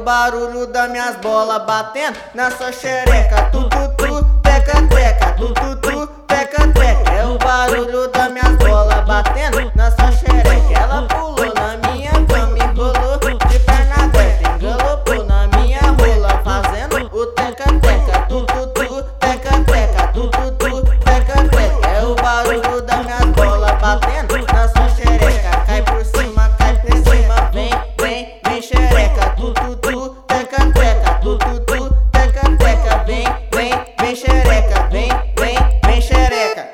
barulho das minhas bolas batendo na sua xereca. Tu, tu, tu, teca, teca, tu, tu, tu, teca, teca. É o barulho das minhas bolas batendo na sua xereca. Ela pulou na minha cama e rolou de perna aberta, engalopou na minha rola fazendo o teca, teca. Tu, tu, tu, teca, teca, tu, tu, tu, teca, teca. É o barulho das minhas bolas batendo na sua xereca. Cai por cima, vem, vem, vem xereca. Tu, tu, tu, teca, teca, tu, tu, tu, teca, teca. Vem, vem, vem xereca, vem, vem, vem xereca.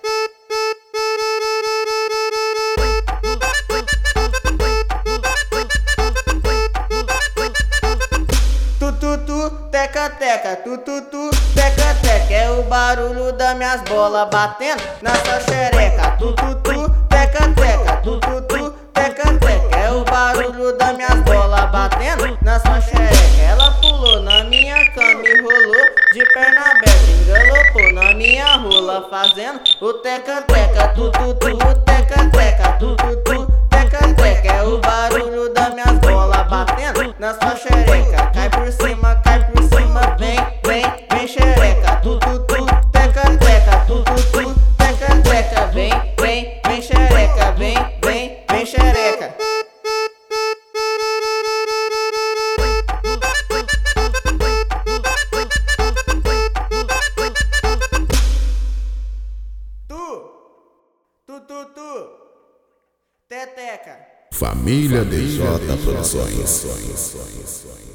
Tu, tu, tu, teca, teca, tu, tu, tu, teca, teca. É o barulho das minhas bolas batendo na sua xereca. Tu, tu, tu, teca, teca, tu, tu, tu, teca, teca. É o barulho das minhas bolas batendo na sua xereca. Ela pulou na minha cama e rolou de perna aberta, engalopou na minha rola fazendo o teca, teca. Tu, tu, tu, teca, teca, tu, tu, tu, teca, teca. É o barulho das minhas bolas batendo na sua xereca. Cai por cima, vem, vem, vem xereca. Tu, tu, tu, teca, teca, tu, tu, tu, teca, teca. Vem, vem, vem xereca, vem, vem, vem xereca. Tu, teteca. Família DJ Produções.